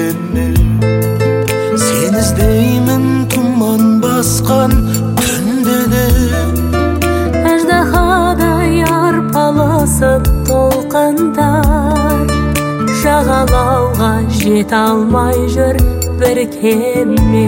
кеудемне. Сен іздеймін тұман басқан түнде де. Аждаһадай арпалысып толқындар, жағалауға жете алмай жүр бір кеме.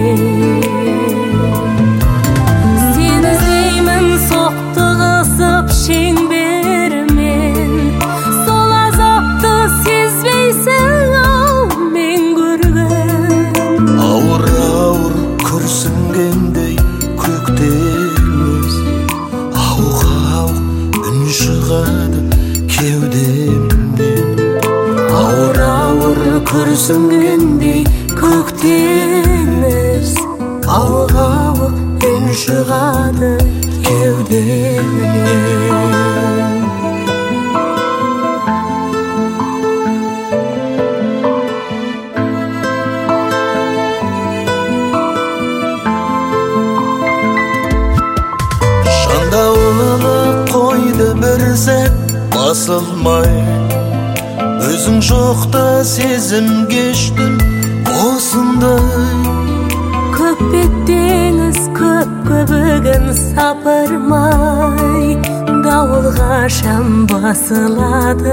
Сен іздеймін соқтығысып шеңбермен, сол азапты сезбейсің ау мен көрген. Ауыр күрсінгендей көктеміз, ауық үн шығады кеудемнен. Ауыр күрсінгендей көктеміз, ауық үн шығады кеудемнен. Шаңдауына қойды бір сәт басылмай, өзің жоқта сезім кештім осындай. Көк беттеңіз көп көбігін сапырмай, дауылға шам басылады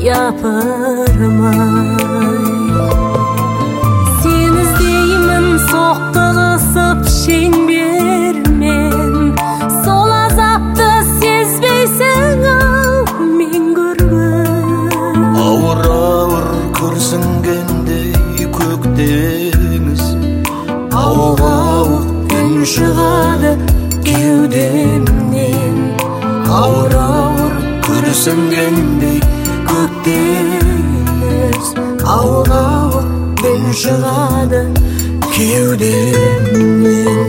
япырмай. Сен іздеймін соқтығысып шеңбермен, сол азапты сезбейсің ау мен көрген. Ауыр күрсінгендей көктеміз, ауық үн шығады кеудемнен. Ауыр күрсінгендей көктеміз, ауық үн шығады кеудемнен.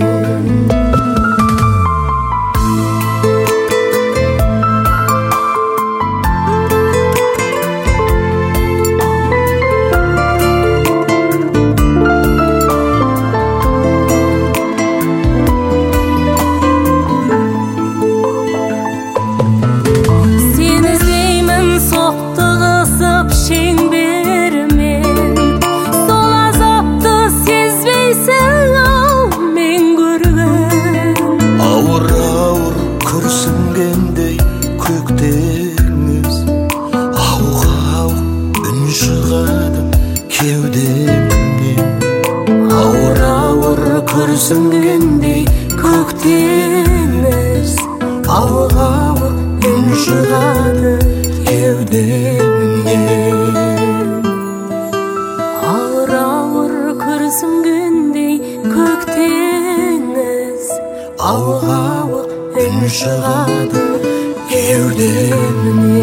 Күрсінгендей көктеміз, ауық үн шығады кеудемнен. Ауыр күрсінгендей көктеміз, ауық үн шығады кеудемнен. Ауыр күрсінгендей көктеміз, ауық үн шығады кеудемнен.